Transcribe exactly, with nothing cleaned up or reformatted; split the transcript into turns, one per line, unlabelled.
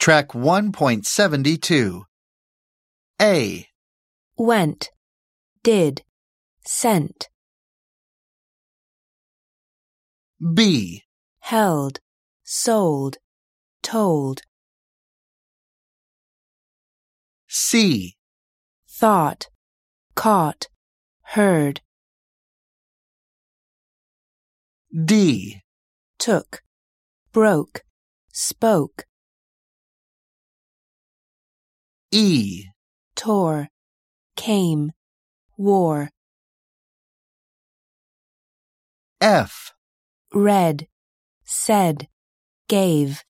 Track one point seven two. A.
Went, did, sent.
B.
Held, sold, told.
C.
Thought, caught, heard.
D.
Took, broke, spoke.
E.
Tore, came, wore.
F.
Read, said, gave.